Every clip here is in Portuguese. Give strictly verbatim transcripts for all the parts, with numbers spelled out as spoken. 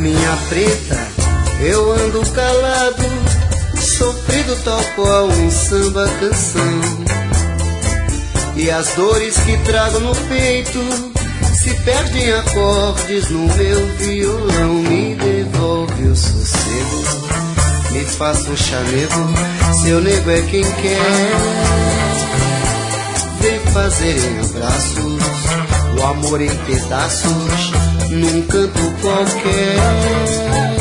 Minha preta, eu ando calado, sofrido tal qual um samba canção. E as dores que trago no peito se perdem acordes no meu violão. Me devolve o sossego, me faça um chamego, seu nego é quem quer. Vem fazer em abraços o amor em pedaços num canto qualquer.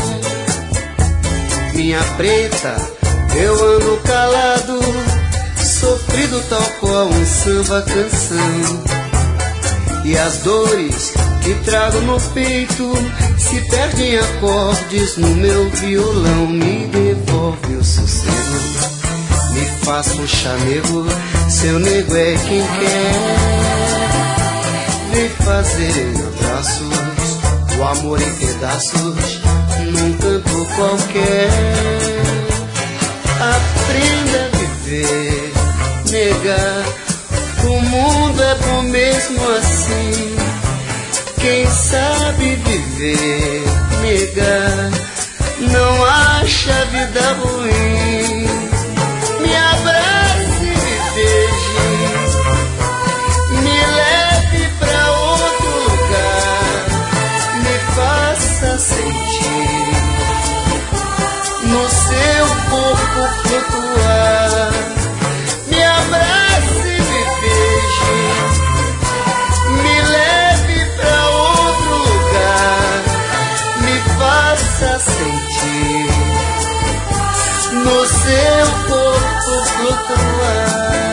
Minha preta, eu ando calado, sofrido tal qual um samba canção. E as dores que trago no peito se perdem acordes no meu violão. Me devolve o sossego, me faça um chamego, seu nego é quem quer. Vem fazer em abraços o amor em pedaços num canto qualquer. Aprenda a viver, nega, o mundo é bom mesmo assim. Quem sabe viver, nega, não acha a vida ruim. Me abrace e me beije, me leve pra outro lugar, me faça sentir no seu corpo flutuar. Me abrace e me beije, me leve pra outro lugar, me faça sentir no seu corpo flutuar.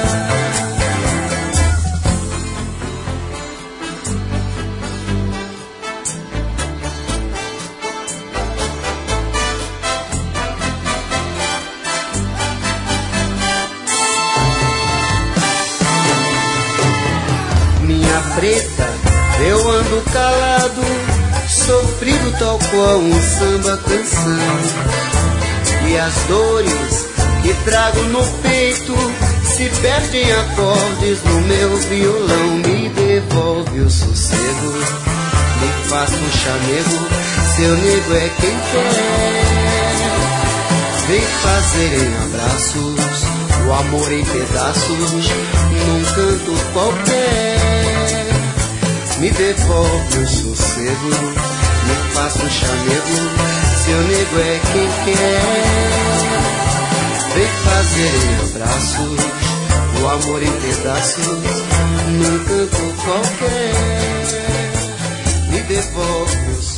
Minha preta, eu ando calado, sofrido tal qual um samba canção. E as dores que trago no peito se perdem acordes no meu violão. Me devolve o sossego, me faça um chamego, seu nego é quem quer. Vem fazer em abraços o amor em pedaços num canto qualquer. Me devolve o sossego, me faça um chamego, seu nego é quem quer. Vem fazer em abraços o amor em pedaços num canto qualquer. Me devolve o sossego.